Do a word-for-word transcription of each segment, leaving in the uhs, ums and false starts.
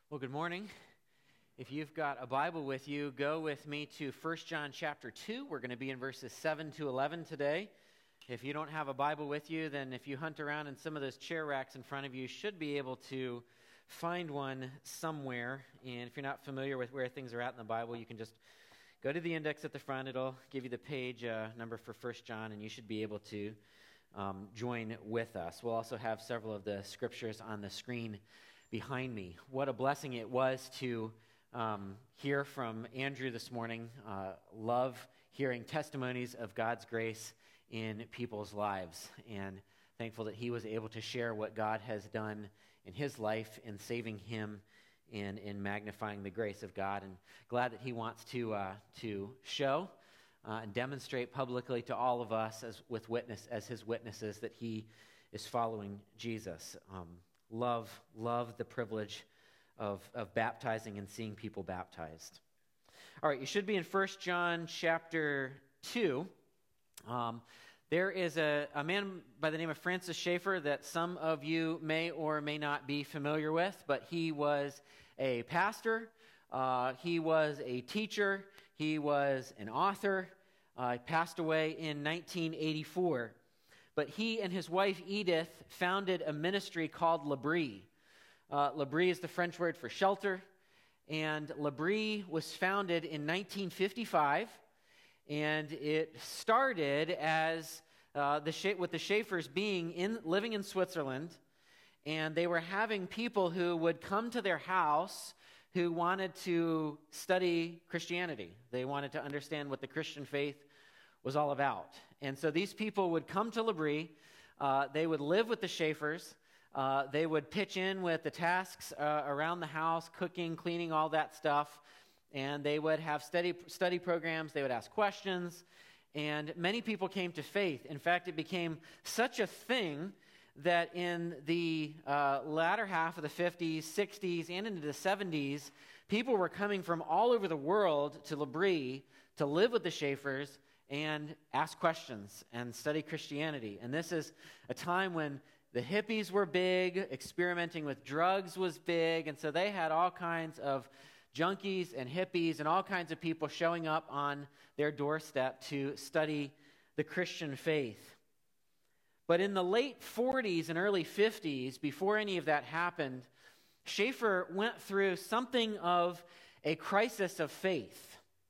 Well, good morning. If you've got a Bible with you, go with me to First John chapter two. We're going to be in verses seven to eleven today. If you don't have a Bible with you, then if you hunt around in some of those chair racks in front of you, you should be able to find one somewhere. And if you're not familiar with where things are at in the Bible, you can just go to the index at the front. It'll give you the page uh, number for First John, and you should be able to um, join with us. We'll also have several of the scriptures on the screen behind me. What a blessing it was to um, hear from Andrew this morning. Uh, love hearing testimonies of God's grace in people's lives, and thankful that he was able to share what God has done in his life in saving him and in magnifying the grace of God, and glad that he wants to uh, to show uh, and demonstrate publicly to all of us as with witness as his witnesses that he is following Jesus. Um, Love, love the privilege of, of baptizing and seeing people baptized. All right, you should be in First John chapter two. Um, there is a, a man by the name of Francis Schaeffer that some of you may or may not be familiar with, but he was a pastor, uh, he was a teacher, he was an author. Uh, he passed away in nineteen eighty-four. But he and his wife Edith founded a ministry called L'Abri. Uh, L'Abri is the French word for shelter, and L'Abri was founded in nineteen fifty-five, and it started as uh, the Scha- with the Schaeffers being in living in Switzerland, and they were having people who would come to their house who wanted to study Christianity. They wanted to understand what the Christian faith was all about. And so these people would come to L'Abri, uh, they would live with the Schaeffers, uh, they would pitch in with the tasks uh, around the house, cooking, cleaning, all that stuff, and they would have study, study programs, they would ask questions, and many people came to faith. In fact, it became such a thing that in the uh, latter half of the fifties, sixties, and into the seventies, people were coming from all over the world to L'Abri to live with the Schaeffers and ask questions and study Christianity. And this is a time when the hippies were big, experimenting with drugs was big, and so they had all kinds of junkies and hippies and all kinds of people showing up on their doorstep to study the Christian faith. But in the late forties and early fifties, before any of that happened, Schaeffer went through something of a crisis of faith.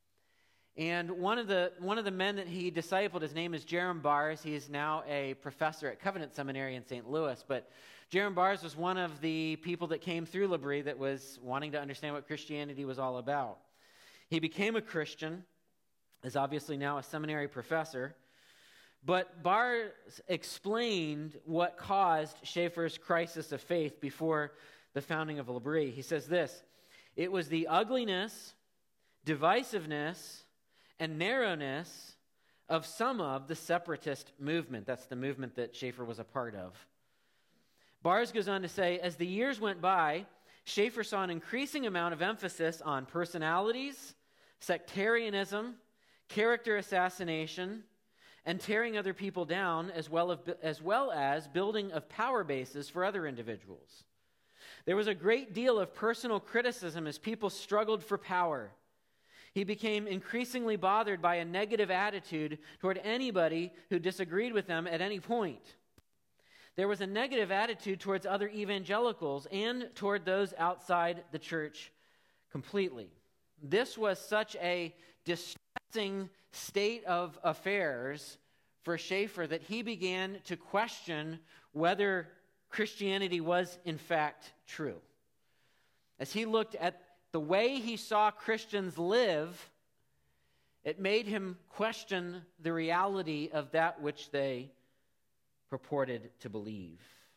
And one of the one of the men that he discipled, his name is Jerram Barrs. He is now a professor at Covenant Seminary in Saint Louis. But Jerram Barrs was one of the people that came through L'Abri that was wanting to understand what Christianity was all about. He became a Christian, is obviously now a seminary professor. But Barrs explained what caused Schaeffer's crisis of faith before the founding of L'Abri. He says this: it was the ugliness, divisiveness, and narrowness of some of the separatist movement. That's the movement that Schaeffer was a part of. Barrs goes on to say, as the years went by, Schaeffer saw an increasing amount of emphasis on personalities, sectarianism, character assassination, and tearing other people down, as well as, as well as building of power bases for other individuals. There was a great deal of personal criticism as people struggled for power. He became increasingly bothered by a negative attitude toward anybody who disagreed with them at any point. There was a negative attitude towards other evangelicals and toward those outside the church completely. This was such a distressing state of affairs for Schaeffer that he began to question whether Christianity was in fact true. As he looked at the way he saw Christians live, it made him question the reality of that which they purported to believe.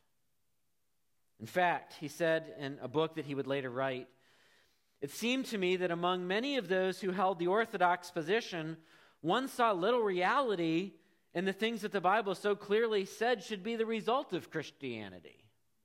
In fact, he said in a book that he would later write, it seemed to me that among many of those who held the orthodox position, one saw little reality in the things that the Bible so clearly said should be the result of Christianity.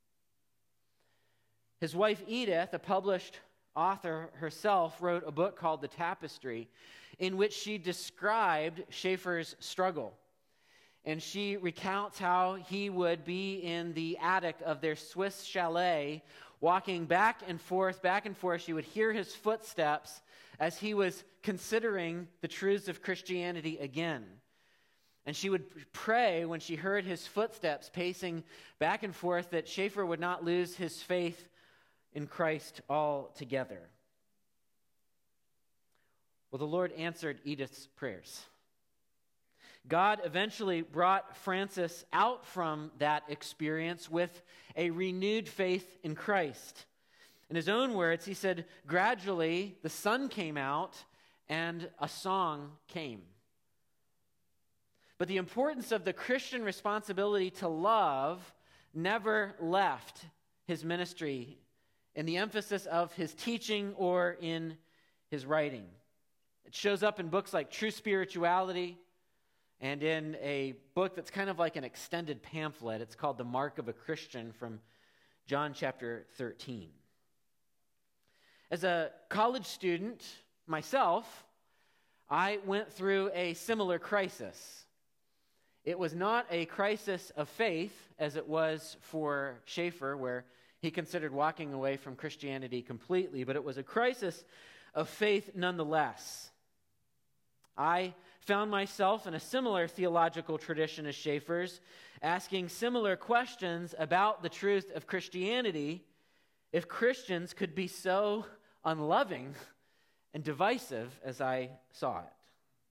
His wife Edith, a published author herself, wrote a book called The Tapestry, in which she described Schaeffer's struggle. And she recounts how he would be in the attic of their Swiss chalet walking back and forth, back and forth. She would hear his footsteps as he was considering the truths of Christianity again. And she would pray when she heard his footsteps pacing back and forth that Schaeffer would not lose his faith in Christ altogether. Well, the Lord answered Edith's prayers. God eventually brought Frances out from that experience with a renewed faith in Christ. In his own words, he said, gradually the sun came out and a song came. But the importance of the Christian responsibility to love never left his ministry in the emphasis of his teaching or in his writing. It shows up in books like True Spirituality, and in a book that's kind of like an extended pamphlet. It's called The Mark of a Christian from John chapter thirteen. As a college student myself, I went through a similar crisis. It was not a crisis of faith as it was for Schaeffer, where he considered walking away from Christianity completely, but it was a crisis of faith nonetheless. I found myself in a similar theological tradition as Schaeffer's, asking similar questions about the truth of Christianity, if Christians could be so unloving and divisive as I saw it.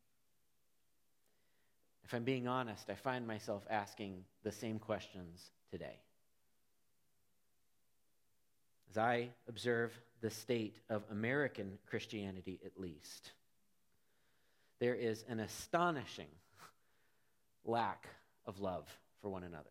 If I'm being honest, I find myself asking the same questions today. As I observe the state of American Christianity, at least, there is an astonishing lack of love for one another.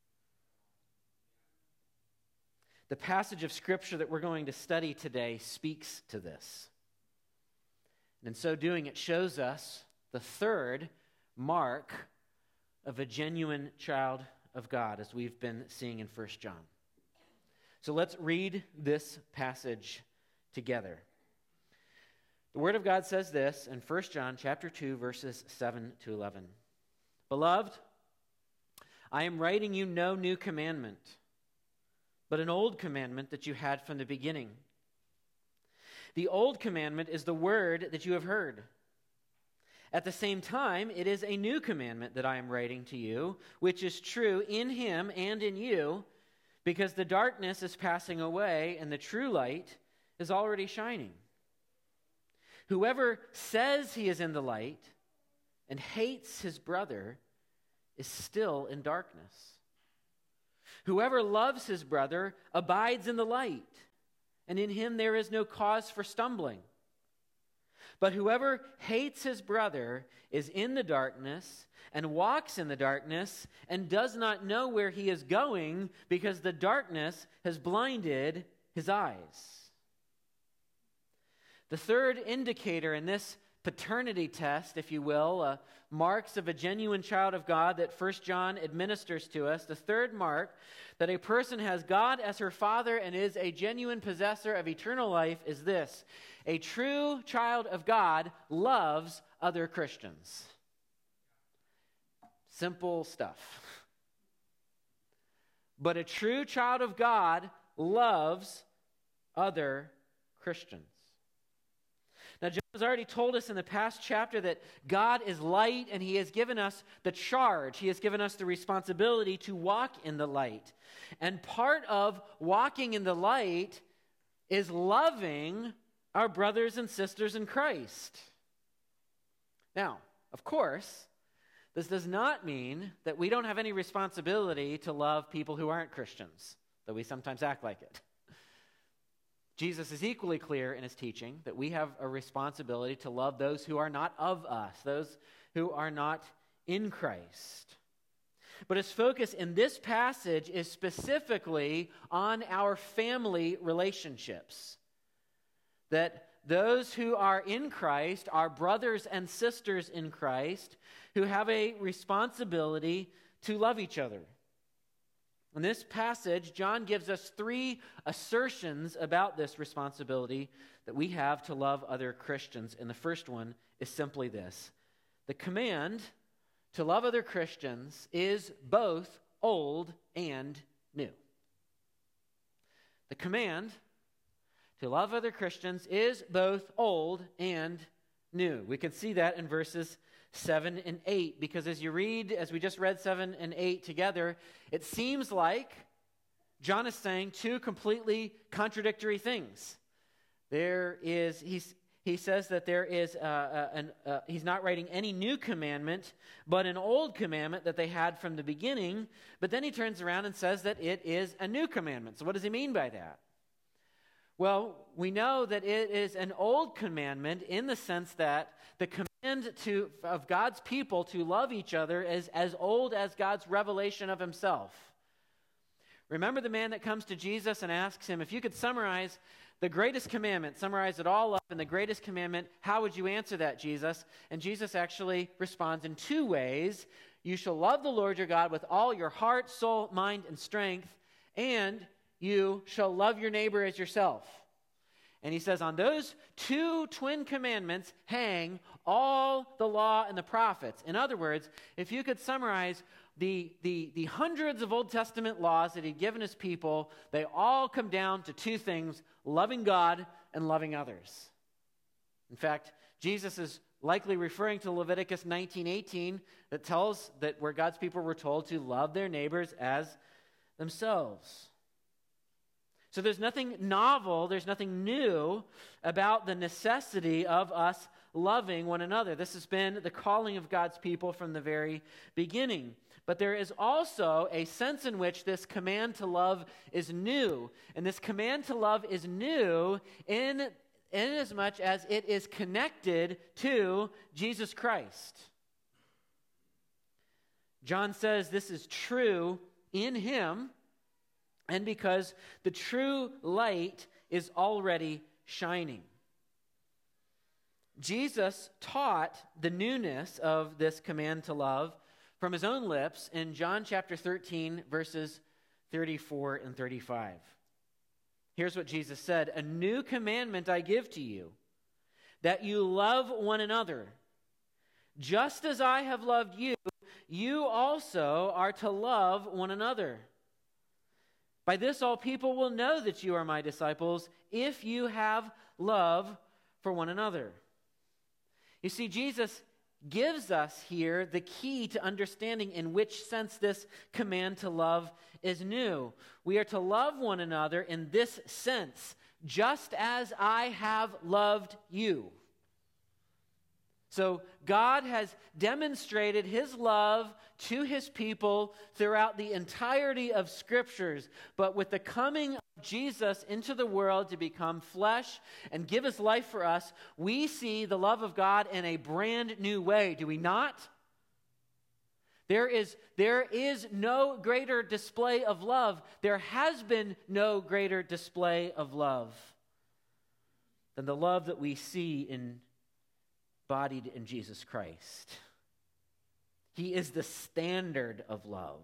The passage of Scripture that we're going to study today speaks to this. And in so doing, it shows us the third mark of a genuine child of God, as we've been seeing in First John. So let's read this passage together. The Word of God says this in First John chapter two, verses seven to eleven. Beloved, I am writing you no new commandment, but an old commandment that you had from the beginning. The old commandment is the word that you have heard. At the same time, it is a new commandment that I am writing to you, which is true in him and in you, because the darkness is passing away and the true light is already shining. Whoever says he is in the light and hates his brother is still in darkness. Whoever loves his brother abides in the light, and in him there is no cause for stumbling. But whoever hates his brother is in the darkness and walks in the darkness and does not know where he is going because the darkness has blinded his eyes. The third indicator in this paternity test, if you will, uh, marks of a genuine child of God that First John administers to us, the third mark that a person has God as her father and is a genuine possessor of eternal life is this: a true child of God loves other Christians. Simple stuff. But a true child of God loves other Christians. Now, John has already told us in the past chapter that God is light, and he has given us the charge. He has given us the responsibility to walk in the light. And part of walking in the light is loving our brothers and sisters in Christ. Now, of course, this does not mean that we don't have any responsibility to love people who aren't Christians, though we sometimes act like it. Jesus is equally clear in his teaching that we have a responsibility to love those who are not of us, those who are not in Christ. But his focus in this passage is specifically on our family relationships. That those who are in Christ are brothers and sisters in Christ who have a responsibility to love each other. In this passage, John gives us three assertions about this responsibility that we have to love other Christians. And the first one is simply this: the command to love other Christians is both old and new. the command to love other Christians is both old and new. We can see that in verses seven and eight, because as you read, as we just read seven and eight together, it seems like John is saying two completely contradictory things. There is, he's, he says that there is, uh, uh, an, uh, he's not writing any new commandment, but an old commandment that they had from the beginning. But then he turns around and says that it is a new commandment. So what does he mean by that? Well, we know that it is an old commandment in the sense that the command to, of God's people to love each other is as old as God's revelation of himself. Remember the man that comes to Jesus and asks him, if you could summarize the greatest commandment, summarize it all up in the greatest commandment, how would you answer that, Jesus? And Jesus actually responds in two ways. You shall love the Lord your God with all your heart, soul, mind, and strength, and you shall love your neighbor as yourself. And he says, on those two twin commandments hang all the law and the prophets. In other words, if you could summarize the, the, the hundreds of Old Testament laws that he'd given his people, they all come down to two things: loving God and loving others. In fact, Jesus is likely referring to Leviticus nineteen eighteen that tells that where God's people were told to love their neighbors as themselves. So there's nothing novel, there's nothing new about the necessity of us loving one another. This has been the calling of God's people from the very beginning. But there is also a sense in which this command to love is new. And this command to love is new in, in as much as it is connected to Jesus Christ. John says this is true in him, and because the true light is already shining. Jesus taught the newness of this command to love from his own lips in John chapter thirteen, verses thirty-four and thirty-five. Here's what Jesus said: "A new commandment I give to you, that you love one another. Just as I have loved you, you also are to love one another. By this all people will know that you are my disciples, if you have love for one another." You see, Jesus gives us here the key to understanding in which sense this command to love is new. We are to love one another in this sense: just as I have loved you. So God has demonstrated his love to his people throughout the entirety of Scriptures. But with the coming of Jesus into the world to become flesh and give his life for us, we see the love of God in a brand new way, do we not? There is, there is no greater display of love. There has been no greater display of love than the love that we see in embodied in Jesus Christ. He is the standard of love.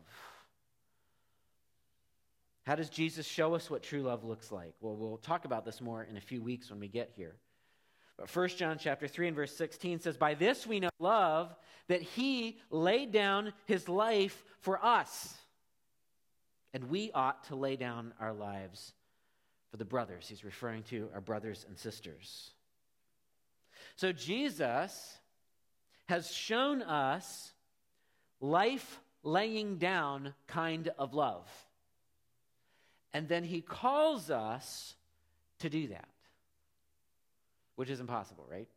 How does Jesus show us what true love looks like? Well, we'll talk about this more in a few weeks when we get here. But First John chapter three and verse sixteen says, "By this we know love, that he laid down his life for us, and we ought to lay down our lives for the brothers." He's referring to our brothers and sisters. So Jesus has shown us life-laying down kind of love. And then he calls us to do that, which is impossible, right?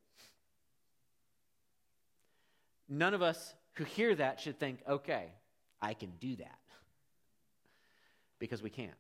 None of us who hear that should think, okay, I can do that. Because we can't.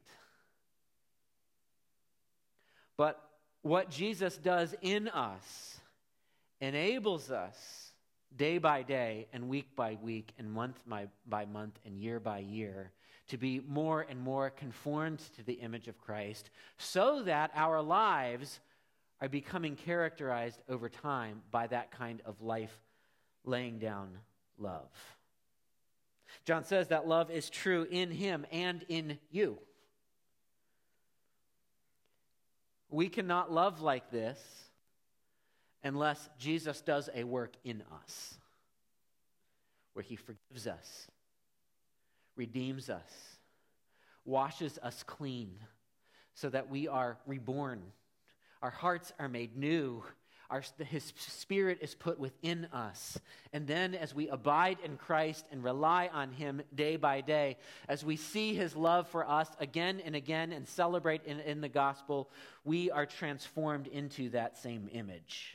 But what Jesus does in us enables us day by day and week by week and month by, by month and year by year to be more and more conformed to the image of Christ, so that our lives are becoming characterized over time by that kind of life laying down love. John says that love is true in him and in you. We cannot love like this unless Jesus does a work in us, where he forgives us, redeems us, washes us clean, so that we are reborn. Our hearts are made new. Our, his Spirit is put within us. And then as we abide in Christ and rely on him day by day, as we see his love for us again and again and celebrate in, in the gospel, we are transformed into that same image.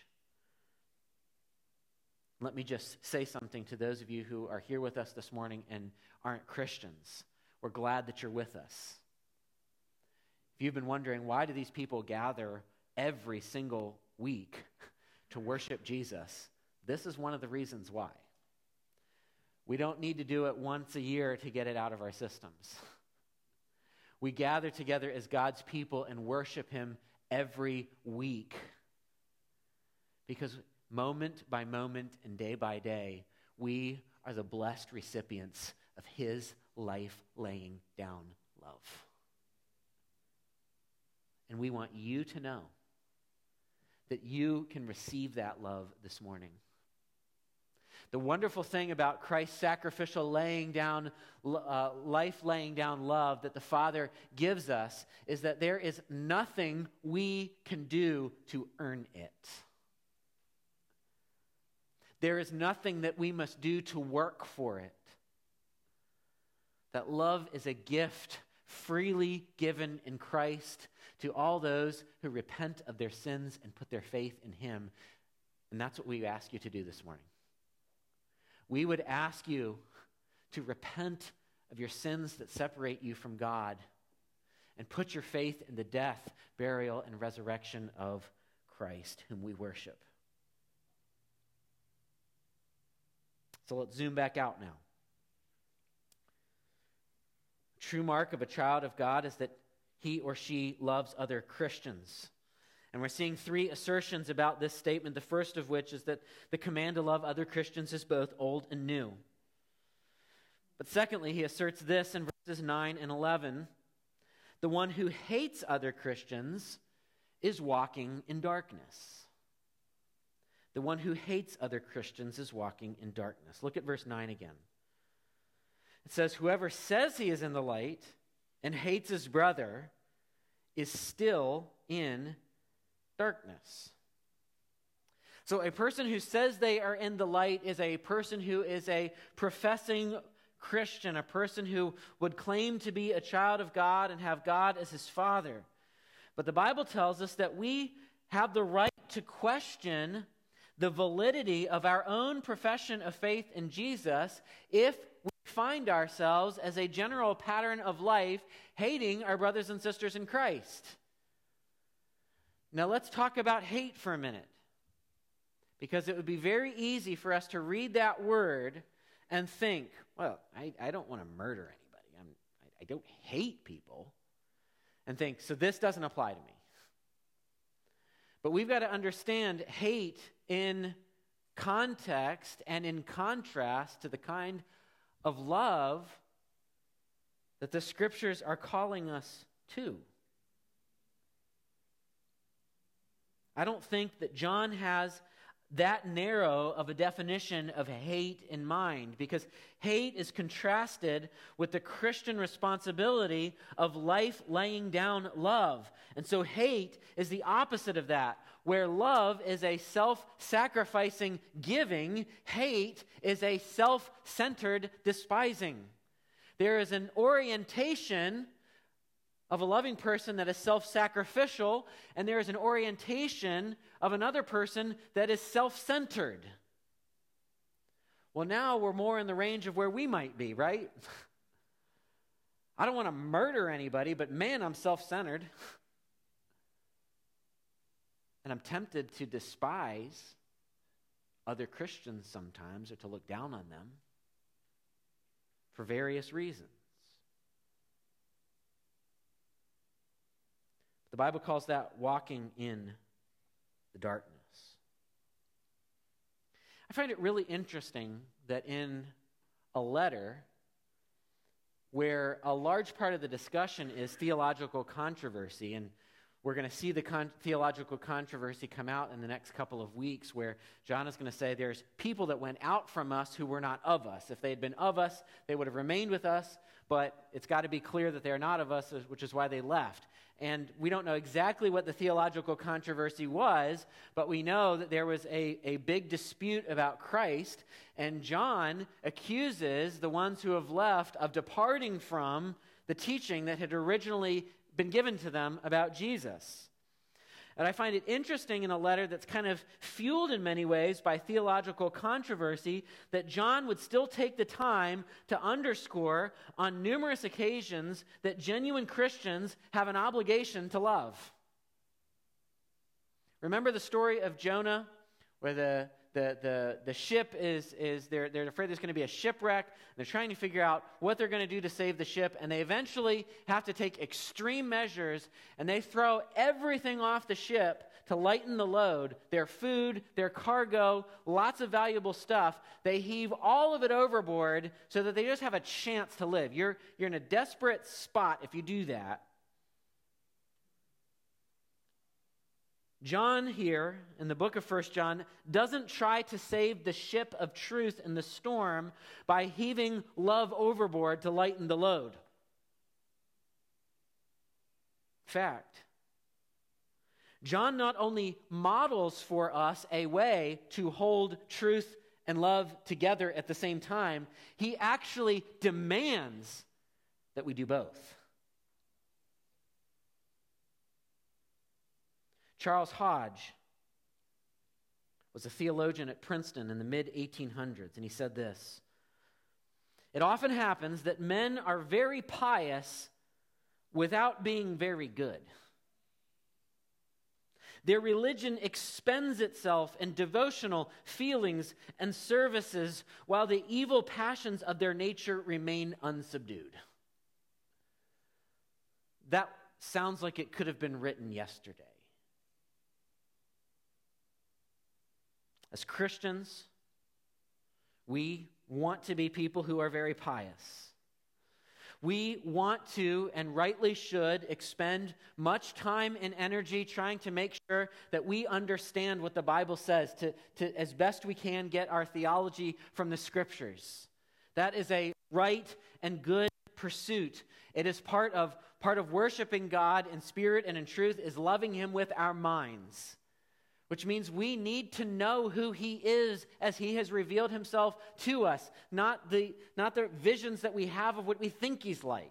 Let me just say something to those of you who are here with us this morning and aren't Christians. We're glad that you're with us. If you've been wondering, why do these people gather every single week to worship Jesus? This is one of the reasons why. We don't need to do it once a year to get it out of our systems. We gather together as God's people and worship him every week. Because moment by moment and day by day, we are the blessed recipients of his life-laying down love. And we want you to know that you can receive that love this morning. The wonderful thing about Christ's sacrificial laying down, uh, life laying down love that the Father gives us is that there is nothing we can do to earn it. There is nothing that we must do to work for it. That love is a gift freely given in Christ to all those who repent of their sins and put their faith in him. And that's what we ask you to do this morning. We would ask you to repent of your sins that separate you from God and put your faith in the death, burial, and resurrection of Christ, whom we worship. So let's zoom back out now. True mark of a child of God is that he or she loves other Christians. And we're seeing three assertions about this statement, the first of which is that the command to love other Christians is both old and new. But secondly, he asserts this in verses nine and eleven. The one who hates other Christians is walking in darkness. The one who hates other Christians is walking in darkness. Look at verse nine again. It says, whoever says he is in the light and hates his brother is still in darkness. So a person who says they are in the light is a person who is a professing Christian, a person who would claim to be a child of God and have God as his father. But the Bible tells us that we have the right to question the validity of our own profession of faith in Jesus if we find ourselves as a general pattern of life hating our brothers and sisters in Christ. Now let's talk about hate for a minute, because it would be very easy for us to read that word and think, well, I, I don't want to murder anybody. I'm, I, I don't hate people. And think, so this doesn't apply to me. But we've got to understand hate in context and in contrast to the kind of love that the Scriptures are calling us to. I don't think that John has that narrow of a definition of hate in mind, because hate is contrasted with the Christian responsibility of life laying down love. And so hate is the opposite of that. Where love is a self-sacrificing giving, hate is a self-centered despising. There is an orientation of a loving person that is self-sacrificial, and there is an orientation of another person that is self-centered. Well, now we're more in the range of where we might be, right? I don't want to murder anybody, but man, I'm self-centered. And I'm tempted to despise other Christians sometimes, or to look down on them for various reasons. The Bible calls that walking in the darkness. I find it really interesting that in a letter where a large part of the discussion is theological controversy, and we're going to see the con- theological controversy come out in the next couple of weeks where John is going to say there's people that went out from us who were not of us. If they had been of us, they would have remained with us, but it's got to be clear that they're not of us, which is why they left. And we don't know exactly what the theological controversy was, but we know that there was a, a big dispute about Christ, and John accuses the ones who have left of departing from the teaching that had originally been given to them about Jesus. And I find it interesting in a letter that's kind of fueled in many ways by theological controversy that John would still take the time to underscore on numerous occasions that genuine Christians have an obligation to love. Remember the story of Jonah, where the the the, the ship is, is they're, they're afraid there's going to be a shipwreck. They're trying to figure out what they're going to do to save the ship, and they eventually have to take extreme measures, and they throw everything off the ship to lighten the load, their food, their cargo, lots of valuable stuff. They heave all of it overboard so that they just have a chance to live. You're, you're in a desperate spot if you do that. John here, in the book of First John, doesn't try to save the ship of truth in the storm by heaving love overboard to lighten the load. Fact, John not only models for us a way to hold truth and love together at the same time, he actually demands that we do both. Charles Hodge was a theologian at Princeton in the mid eighteen hundreds, and he said this: "It often happens that men are very pious without being very good. Their religion expends itself in devotional feelings and services while the evil passions of their nature remain unsubdued." That sounds like it could have been written yesterday. As Christians, we want to be people who are very pious. We want to, and rightly should, expend much time and energy trying to make sure that we understand what the Bible says, to, to as best we can get our theology from the Scriptures. That is a right and good pursuit. It is part of, part of worshiping God in spirit and in truth is loving Him with our minds. Which means we need to know who He is as He has revealed Himself to us, not the, not the visions that we have of what we think He's like.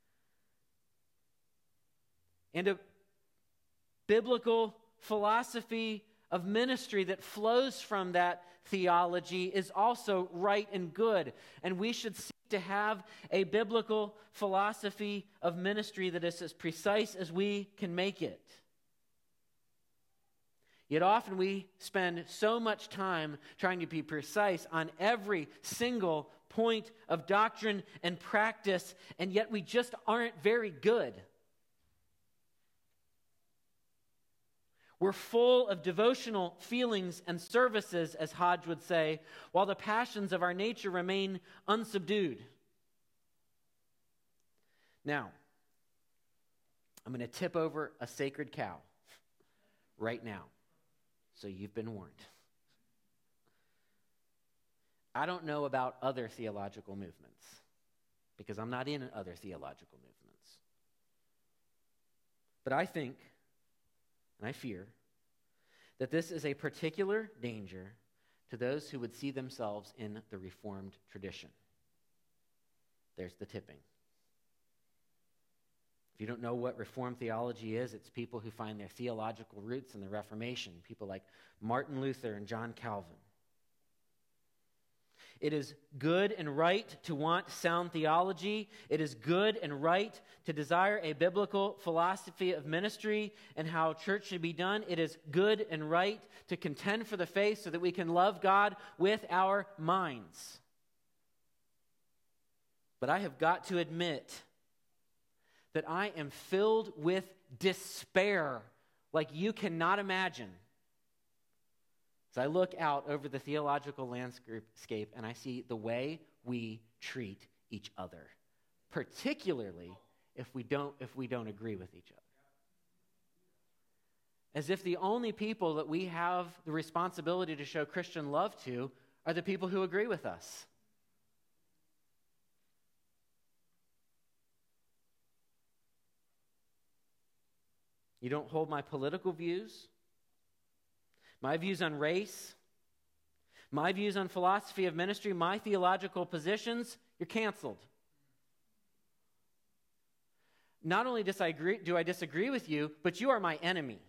And a biblical philosophy of ministry that flows from that theology is also right and good. And we should seek to have a biblical philosophy of ministry that is as precise as we can make it. Yet often we spend so much time trying to be precise on every single point of doctrine and practice, and yet we just aren't very good. We're full of devotional feelings and services, as Hodge would say, while the passions of our nature remain unsubdued. Now, I'm going to tip over a sacred cow right now. So you've been warned. I don't know about other theological movements because I'm not in other theological movements. But I think, and I fear, that this is a particular danger to those who would see themselves in the Reformed tradition. There's the tipping. If you don't know what Reformed theology is, it's people who find their theological roots in the Reformation, people like Martin Luther and John Calvin. It is good and right to want sound theology. It is good and right to desire a biblical philosophy of ministry and how church should be done. It is good and right to contend for the faith so that we can love God with our minds. But I have got to admit that I am filled with despair like you cannot imagine. As I look out over the theological landscape and I see the way we treat each other, particularly if we don't if we don't agree with each other. as if the only people that we have the responsibility to show Christian love to are the people who agree with us. You don't hold my political views, my views on race, my views on philosophy of ministry, my theological positions, you're canceled. Not only disagree, do I disagree with you, but you are my enemy.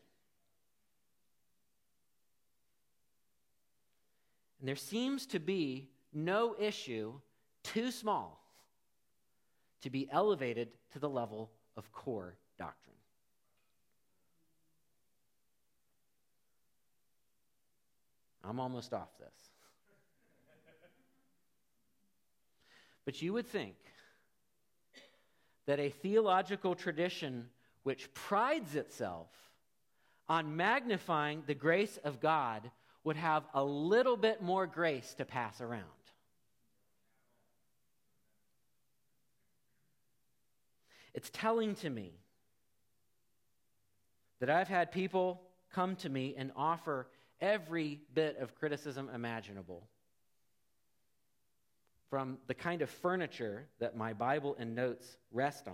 And there seems to be no issue too small to be elevated to the level of core doctrine. I'm almost off this. But you would think that a theological tradition which prides itself on magnifying the grace of God would have a little bit more grace to pass around. It's telling to me that I've had people come to me and offer every bit of criticism imaginable, from the kind of furniture that my Bible and notes rest on,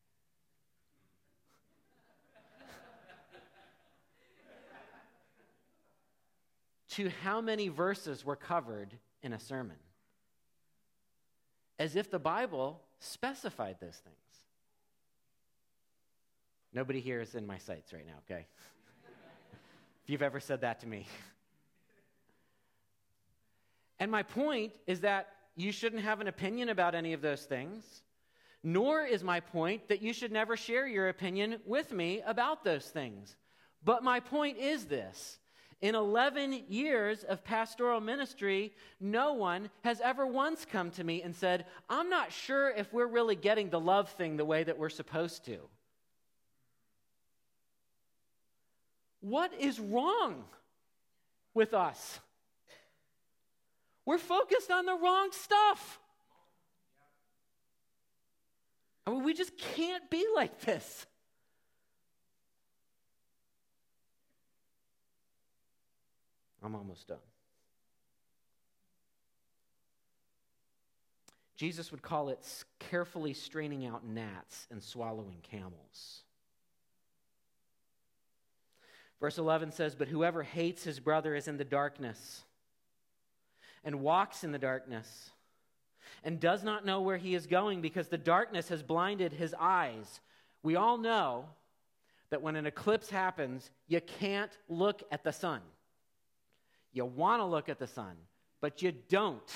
to how many verses were covered in a sermon, as if the Bible specified those things. Nobody here is in my sights right now, okay? If you've ever said that to me. And my point is that you shouldn't have an opinion about any of those things, nor is my point that you should never share your opinion with me about those things. But my point is this: in eleven years of pastoral ministry, no one has ever once come to me and said, I'm not sure if we're really getting the love thing the way that we're supposed to. What is wrong with us? We're focused on the wrong stuff. I mean, we just can't be like this. I'm almost done. Jesus would call it carefully straining out gnats and swallowing camels. Verse eleven says, but whoever hates his brother is in the darkness and walks in the darkness and does not know where he is going because the darkness has blinded his eyes. We all know that when an eclipse happens, you can't look at the sun. You want to look at the sun, but you don't.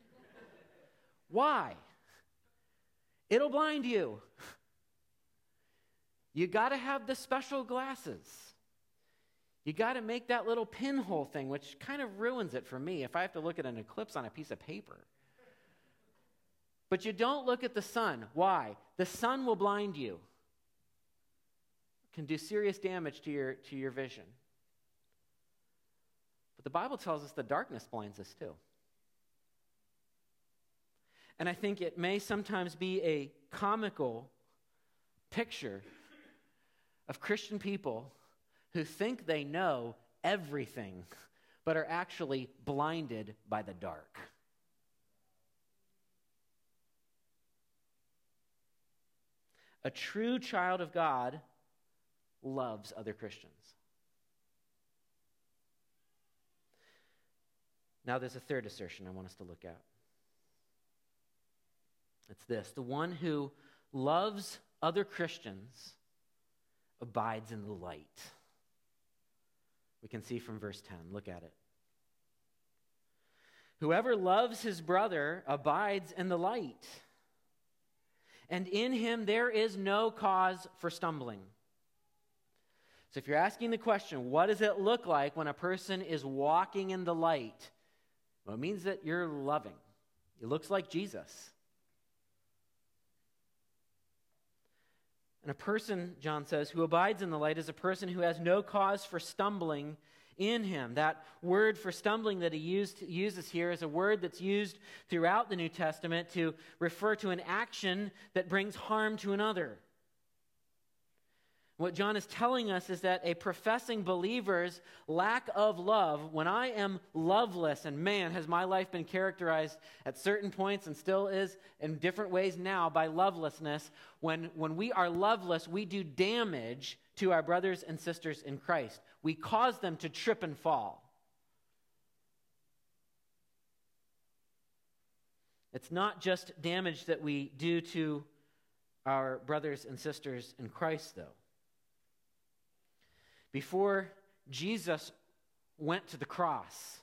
Why? It'll blind you. You got to have the special glasses. You got to make that little pinhole thing, which kind of ruins it for me if I have to look at an eclipse on a piece of paper. But you don't look at the sun. Why? The sun will blind you. It can do serious damage to your, to your vision. But the Bible tells us the darkness blinds us too. And I think it may sometimes be a comical picture of Christian people who think they know everything, but are actually blinded by the dark. A true child of God loves other Christians. Now there's a third assertion I want us to look at. It's this: the one who loves other Christians abides in the light. We can see from verse ten. Look at it. Whoever loves his brother abides in the light, and in him there is no cause for stumbling. So if you're asking the question, what does it look like when a person is walking in the light? Well, it means that you're loving. It looks like Jesus. And a person, John says, who abides in the light is a person who has no cause for stumbling in him. That word for stumbling that he used, uses here is a word that's used throughout the New Testament to refer to an action that brings harm to another. What John is telling us is that a professing believer's lack of love, when I am loveless, and man, has my life been characterized at certain points and still is in different ways now by lovelessness. When, when we are loveless, we do damage to our brothers and sisters in Christ. We cause them to trip and fall. It's not just damage that we do to our brothers and sisters in Christ, though. Before Jesus went to the cross,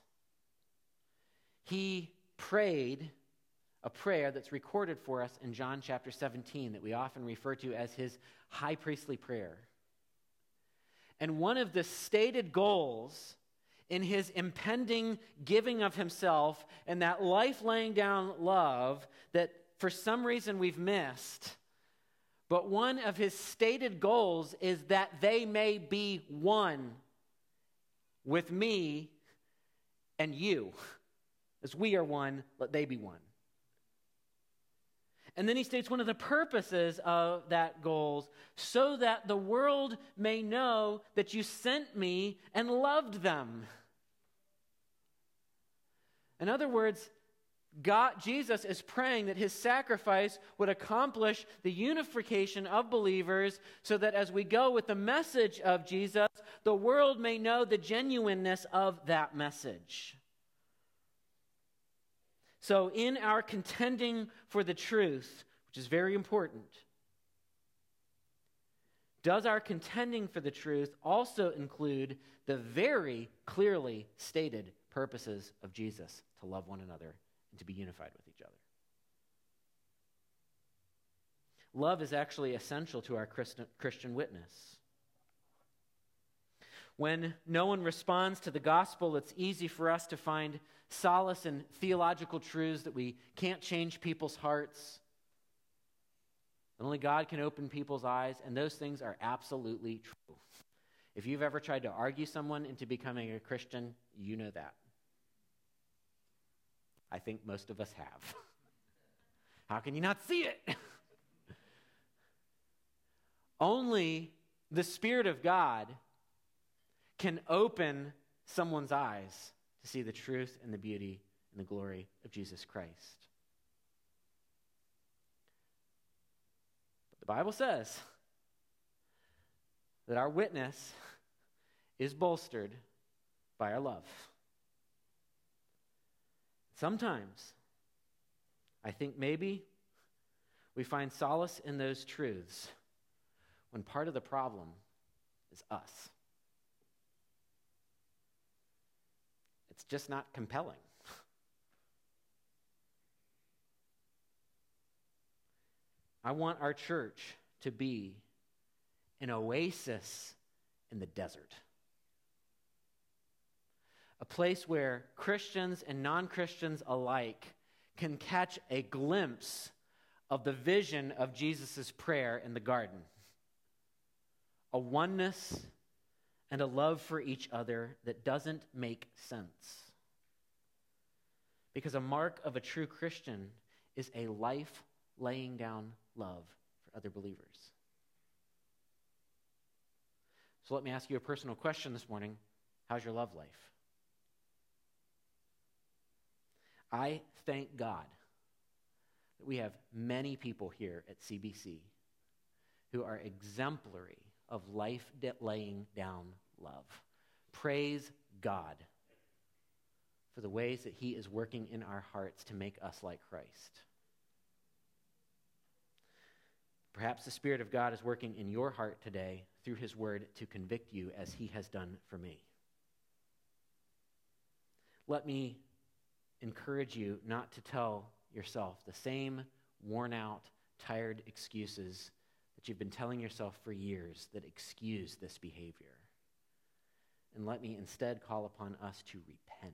he prayed a prayer that's recorded for us in John chapter seventeen that we often refer to as his high priestly prayer. And one of the stated goals in his impending giving of himself and that life laying down love that for some reason we've missed, but one of his stated goals is that they may be one with me and you. As we are one, let they be one. And then he states one of the purposes of that goal, so that the world may know that you sent me and loved them. In other words, God, Jesus is praying that his sacrifice would accomplish the unification of believers so that as we go with the message of Jesus, the world may know the genuineness of that message. So in our contending for the truth, which is very important, does our contending for the truth also include the very clearly stated purposes of Jesus to love one another and to be unified with each other? Love is actually essential to our Christian witness. When no one responds to the gospel, it's easy for us to find solace in theological truths that we can't change people's hearts. Only God can open people's eyes, and those things are absolutely true. If you've ever tried to argue someone into becoming a Christian, you know that. I think most of us have. How can you not see it? Only the Spirit of God can open someone's eyes to see the truth and the beauty and the glory of Jesus Christ. But the Bible says that our witness is bolstered by our love. Sometimes, I think maybe we find solace in those truths when part of the problem is us. It's just not compelling. I want our church to be an oasis in the desert. A place where Christians and non-Christians alike can catch a glimpse of the vision of Jesus' prayer in the garden. A oneness and a love for each other that doesn't make sense. Because a mark of a true Christian is a life laying down love for other believers. So let me ask you a personal question this morning. How's your love life? I thank God that we have many people here at C B C who are exemplary of life-laying down love. Praise God for the ways that he is working in our hearts to make us like Christ. Perhaps the Spirit of God is working in your heart today through his word to convict you as he has done for me. Let me encourage you not to tell yourself the same worn-out, tired excuses that you've been telling yourself for years that excuse this behavior. And let me instead call upon us to repent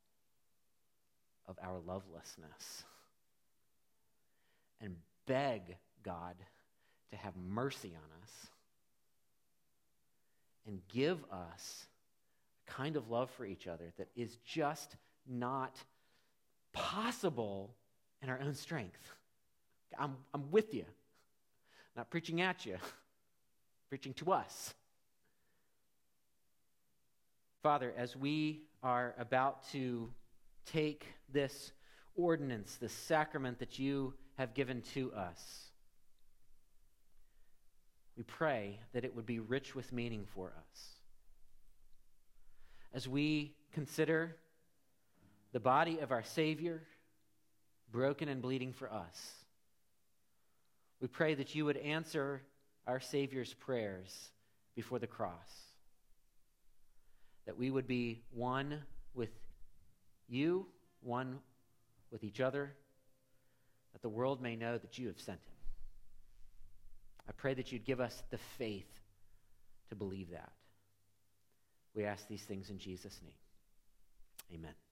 of our lovelessness and beg God to have mercy on us and give us a kind of love for each other that is just not possible in our own strength. I'm, I'm with you. Not preaching at you. preaching to us. Father, as we are about to take this ordinance, this sacrament that you have given to us, we pray that it would be rich with meaning for us. As we consider the body of our Savior, broken and bleeding for us, we pray that you would answer our Savior's prayers before the cross, that we would be one with you, one with each other, that the world may know that you have sent him. I pray that you'd give us the faith to believe that. We ask these things in Jesus' name. Amen.